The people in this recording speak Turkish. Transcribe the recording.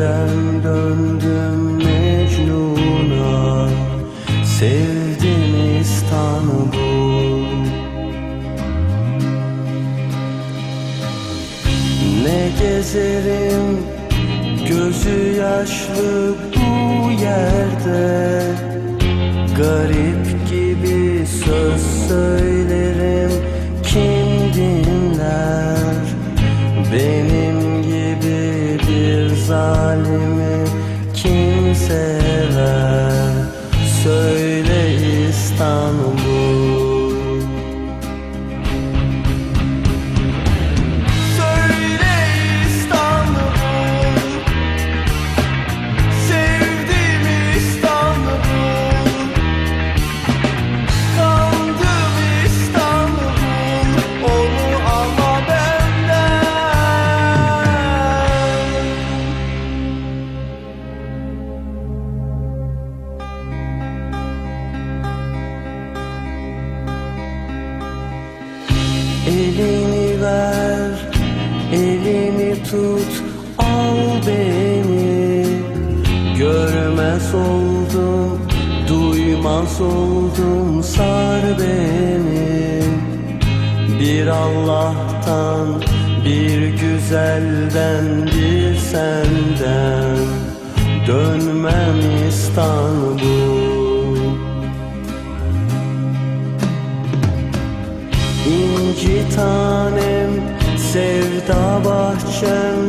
yeniden döndüm Mecnun'a. Sevdim İstanbul. Ne gezerim gözü yaşlı bu yerde, garip gibi söz söylerim, kim dinler? Benim gibi bir zalimi kim sever? Söyle İstanbul. Elini ver, elini tut, al beni. Görmez oldum, duymaz oldum, sar beni. Bir Allah'tan, bir güzelden, bir senden dönmem İstanbul. İnci tanem, sevda bahçem,